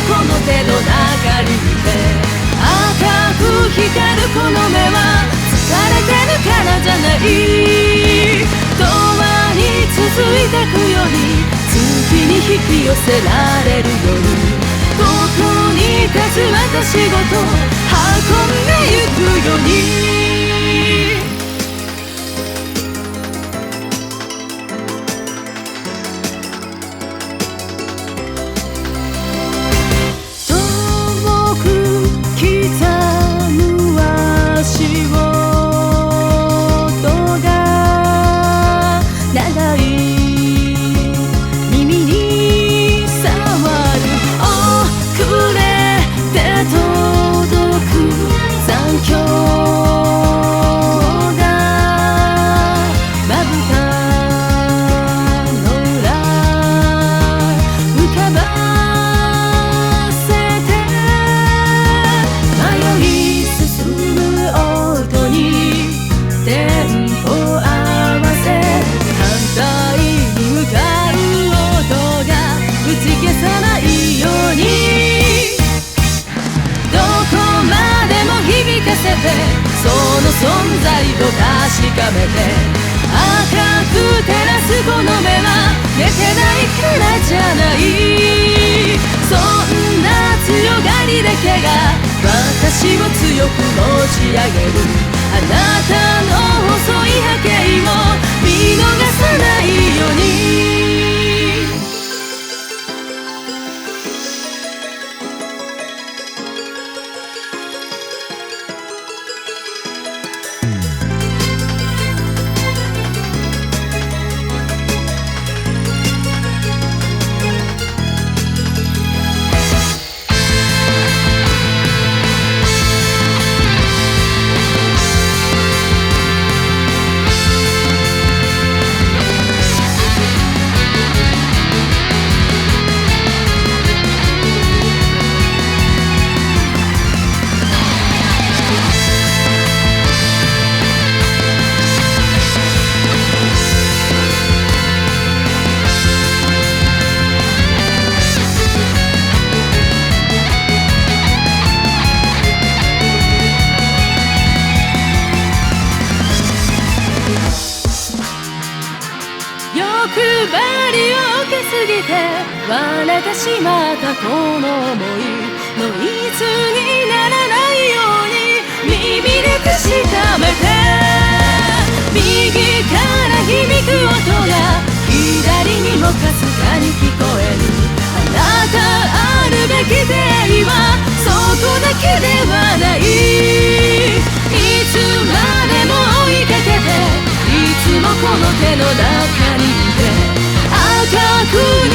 この手の中にいて、赤く光るこの目は疲れてるからじゃない。永遠に続いてくように、月に引き寄せられるように、ここに立つ私ごと運んでゆくように。その存在を確かめて、赤く照らすこの目は寝てないからじゃない。そんな強がりだけが私を強く持ち上げる。あなたの細い波形を見逃さないように。欲張りを受けすぎて割れてしまったこの想い、ノイズにならないように耳で確かめて、右から響く音が左にもかすかに聞こえる。あなたあるべき出会いはそこだけではない。いつまでも追いかけて、いつもこの手の中にいて、赤く